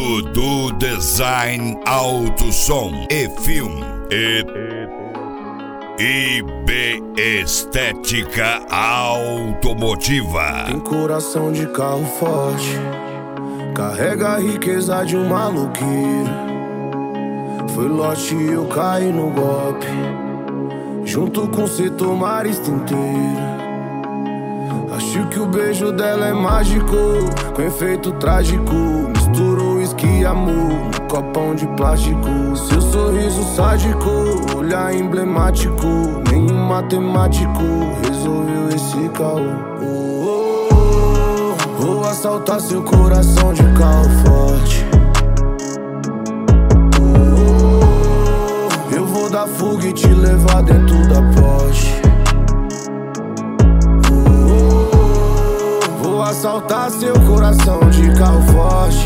Dudu Design Auto Som e Filme e IB Estética Automotiva. Tem coração de carro forte, carrega a riqueza de um maloqueiro. Foi lote e eu caí no golpe, junto com o setor marista inteiro. Acho que o beijo dela é mágico, com efeito trágico. Misturou uísque e amor no copão de plástico. Seu sorriso sádico, olhar emblemático. Nenhum matemático resolveu esse caô. Vou assaltar seu coração de carro forte. Eu vou dar fuga e te levar dentro da Porsche. Vou assaltar seu coração de carro forte.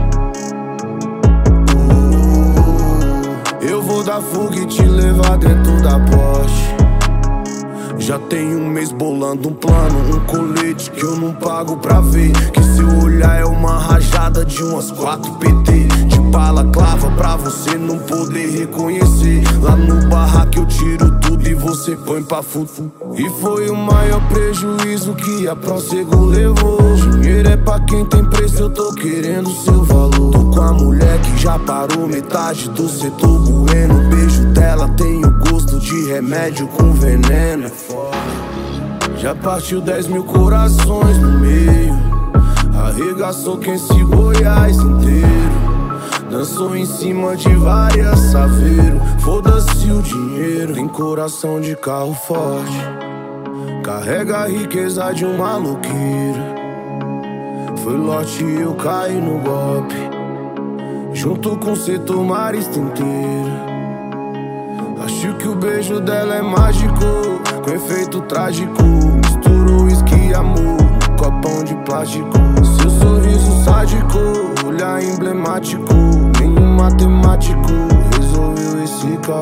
Eu vou dar fuga e te levar dentro da Porsche. Já tem um mês bolando um plano, um colete que eu não pago pra ver. Que seu olhar é uma rajada de umas 4 PT. De bala clava pra você não poder reconhecer. Lá no barraco eu tiro tudo e você põe pra fufu. E foi o maior prejuízo que a Prosego levou. Dinheiro é pra quem tem preço, eu tô querendo seu valor. Tô com a mulher que já parou metade do setor bueno. O beijo dela tem o gosto de remédio com veneno. Já partiu 10 mil corações no meio, arregaçou quem se Goiás inteiro. Dançou em cima de várias saveiros. Foda-se o dinheiro. Tem coração de carro forte, carrega a riqueza de um maloqueiro. Foi lote e eu caí no golpe, junto com o setor marista inteiro. Acho que o beijo dela é mágico, com efeito trágico. Misturou uísque e amor no copão de plástico. Seu sorriso sádico, olhar emblemático. Nenhum matemático resolveu esse caô.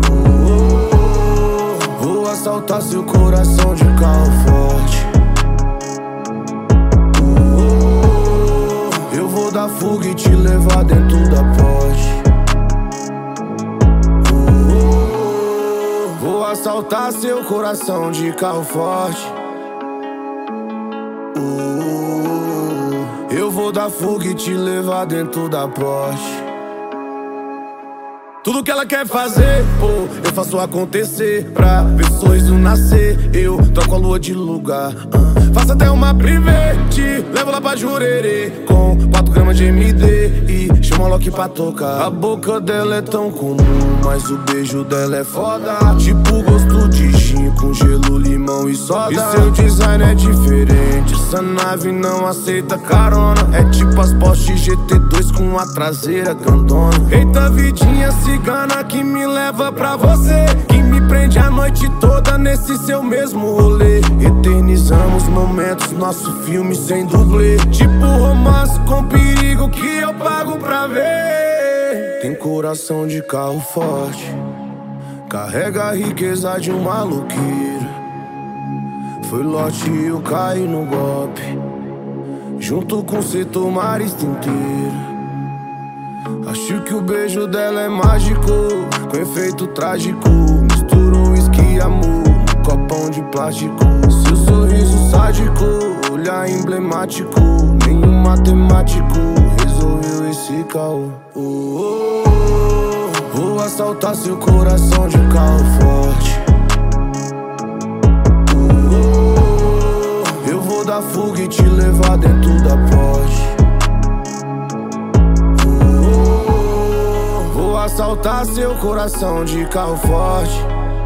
Vou assaltar seu coração de carro forte. Eu vou dar fuga e te levar dentro da Porsche. Vou assaltar seu coração de carro forte. Eu vou dar fuga e te levar dentro da Porsche. Tudo que ela quer fazer, eu faço acontecer. Pra ver sorriso nascer, eu troco a lua de lugar. Faço até uma private, levo lá pra Jurerê, com 4 gramas de MD e chama a Loki pra tocar. A boca dela é tão comum, mas o beijo dela é foda. Tipo gosto de gin com gelo, limão e soda. E seu design é diferente, essa nave não aceita carona. É tipo as Porsche GT2 com a traseira grandona. Eita vidinha cigana que me leva pra você, que me prende a noite toda nesse seu mesmo rolê. Eternizamos momentos, nosso filme sem dublê. Tipo romance com perigo que eu pago pra ver. Tem coração de carro forte, carrega a riqueza de um maloqueiro. Foi lote e eu caí no golpe, junto com o setor marista inteiro. Acho que o beijo dela é mágico, com efeito trágico. Misturou uísque e amor no copão de plástico. Seu sorriso sádico, olhar emblemático. Nenhum matemático resolveu esse caô. Vou assaltar seu coração de carro forte. Eu vou dar fuga e te levar dentro da Porsche. Vou assaltar seu coração de carro forte.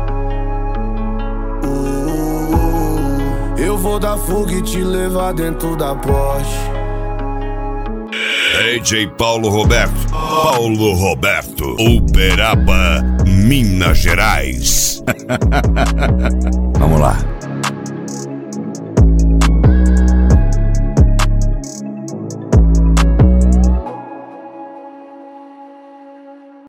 Eu vou dar fuga e te levar dentro da Porsche. DJ Paulo Roberto, Uberaba, Minas Gerais. Vamos lá.